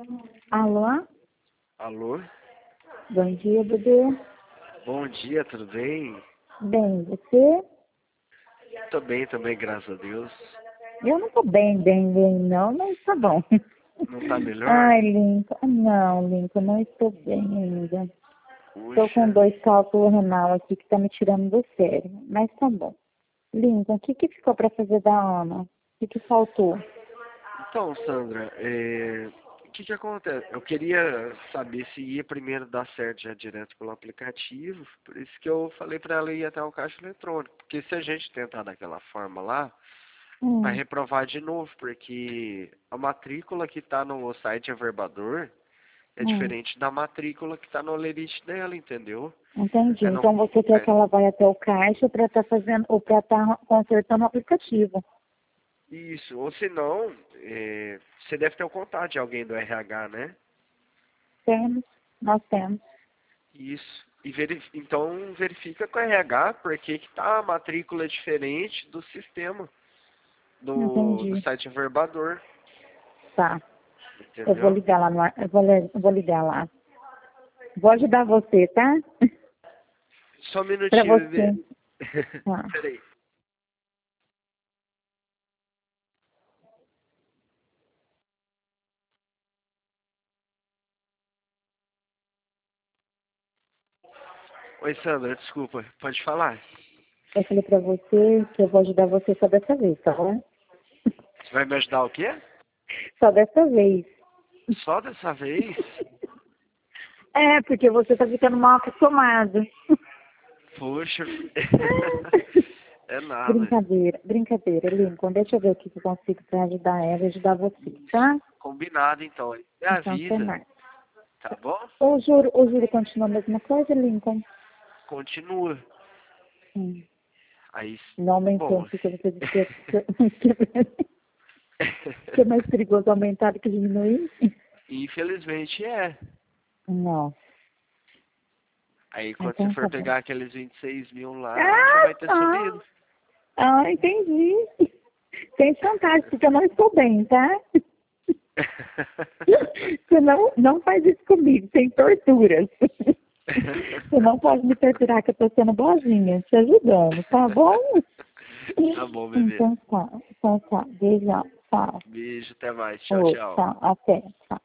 Alô? Alô? Bom dia, bebê. Bom dia, tudo bem? Bem, você? Tô bem também, graças a Deus. Eu não tô bem, não, mas tá bom. Não tá melhor? Ai, Lincoln. Não, Lincoln, não estou bem ainda. Tô com Puxa. 2 cálculos renal aqui que tá me tirando do sério, mas tá bom. Lincoln, o que ficou pra fazer da Ana? O que faltou? Então, Sandra, o que acontece? Eu queria saber se ia primeiro dar certo já direto pelo aplicativo, por isso que eu falei pra ela ir até o caixa eletrônico, porque se a gente tentar daquela forma lá, vai Hum, reprovar de novo, porque a matrícula que tá no site Averbador é hum, diferente da matrícula que tá no Olerite dela, entendeu? entendi. É no, Então você quer é, que ela vá até o caixa pra estar fazendo, ou pra estar consertando o aplicativo. Isso, ou se não, você deve ter o contato de alguém do RH, né? Temos, nós temos. Isso. E então verifica com o RH porque que tá a matrícula diferente do sistema do Entendi. site Averbador, Tá. Eu vou entendeu? ligar lá no ar, eu vou ligar lá. Vou ajudar você, tá? Só um Pra minutinho, bebê. você. Tá. Peraí. Oi, Sandra, desculpa, pode falar? Eu falei pra você que eu vou ajudar você só dessa vez, tá bom? Você vai me ajudar o quê? Só dessa vez. Só dessa vez? É, porque você tá ficando mal acostumado. Poxa, é nada. Brincadeira, Lincoln. Deixa eu ver o que eu consigo pra ajudar ela e ajudar você, tá? Combinado, então. Me Então, até avisa, mais. tá bom? O juro continua a mesma coisa, Lincoln? Continua. Hum. Aí, Não aumentou, bom, porque você disse que é mais perigoso aumentar do que diminuir? infelizmente é. Não. Aí quando você Então for tá bom. pegar aqueles 26 mil lá, já Ah, vai ter tá. subido. Ah, entendi. Sem chantagem, porque eu não estou bem, tá? Você não faz isso comigo, sem torturas. Você não pode me torturar, que eu tô sendo boazinha, te ajudando, tá bom? Tá bom, bebê. Então tá. Beijão. Tchau. Beijo, até mais. Tchau, Oi, tchau. tchau. Até. Tchau.